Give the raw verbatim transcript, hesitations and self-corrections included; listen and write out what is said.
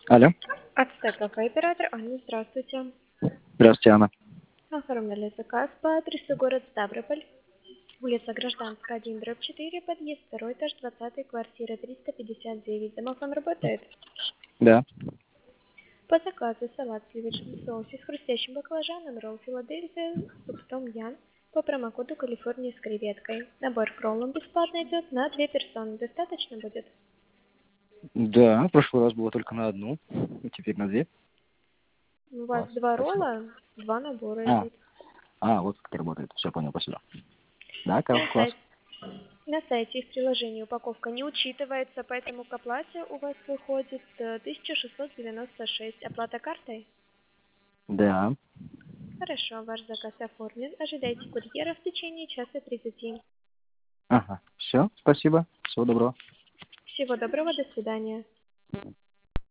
Алло. Ацтек кафе, оператор Анна, здравствуйте. Здравствуйте, Анна. Оформляли заказ по адресу город Ставрополь, улица Гражданская, один, дробь четыре, подъезд, второй этаж, двадцатый, квартира триста пятьдесят девять. Домофон работает? Да. По заказу салат в сливочном соусе с хрустящим баклажаном, ролл Филадельфия, суп том ям по промокоду Калифорния с креветкой. Набор к роллам бесплатно идет на две персоны. Достаточно будет? Да, в прошлый раз было только на одну, и теперь на две. У вас Класс, два спасибо. ролла, два набора А, идут. а, вот как работает. Все понял, спасибо. Да, На класс. сайте На сайте и в приложении упаковка не учитывается, поэтому к оплате у вас выходит э, тысяча шестьсот девяносто шесть. Оплата картой? Да. Хорошо, ваш заказ оформлен. Ожидайте курьера в течение часа тридцати. Ага. Все, спасибо. Всего доброго. Всего доброго, до свидания.